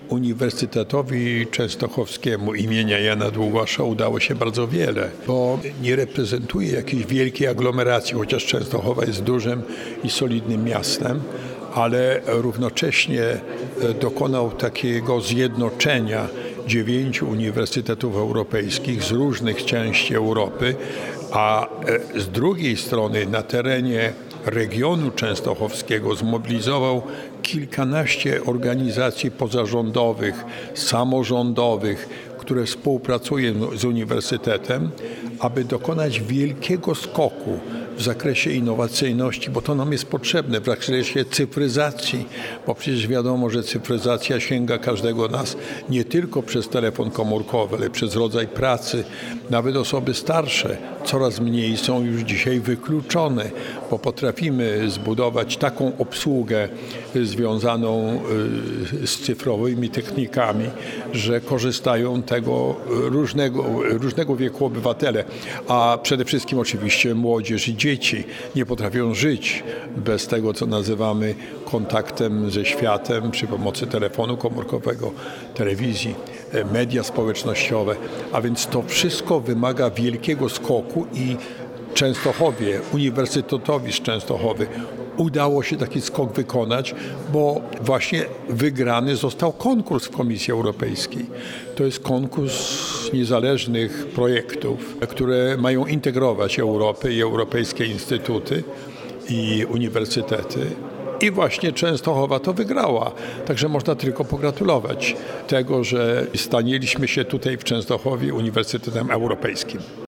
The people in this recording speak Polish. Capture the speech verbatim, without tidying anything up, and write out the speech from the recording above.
Uniwersytetowi Częstochowskiemu imienia Jana Długosza udało się bardzo wiele, bo nie reprezentuje jakiejś wielkiej aglomeracji, chociaż Częstochowa jest dużym i solidnym miastem, ale równocześnie dokonał takiego zjednoczenia dziewięciu uniwersytetów europejskich z różnych części Europy, a z drugiej strony na terenie regionu częstochowskiego zmobilizował kilkanaście organizacji pozarządowych, samorządowych, które współpracują z uniwersytetem, aby dokonać wielkiego skoku w zakresie innowacyjności, bo to nam jest potrzebne, w zakresie cyfryzacji, bo przecież wiadomo, że cyfryzacja sięga każdego nas nie tylko przez telefon komórkowy, ale przez rodzaj pracy. Nawet osoby starsze coraz mniej są już dzisiaj wykluczone, bo potrafimy zbudować taką obsługę związaną z cyfrowymi technikami, że korzystają tego różnego, różnego wieku obywatele, a przede wszystkim oczywiście młodzież i dzieci nie potrafią żyć bez tego, co nazywamy kontaktem ze światem przy pomocy telefonu komórkowego, telewizji, media społecznościowe, a więc to wszystko wymaga wielkiego skoku i Częstochowie, Uniwersytetowi z Częstochowy udało się taki skok wykonać, bo właśnie wygrany został konkurs w Komisji Europejskiej. To jest konkurs niezależnych projektów, które mają integrować Europę i europejskie instytuty i uniwersytety. I właśnie Częstochowa to wygrała. Także można tylko pogratulować tego, że stanieliśmy się tutaj w Częstochowie Uniwersytetem Europejskim.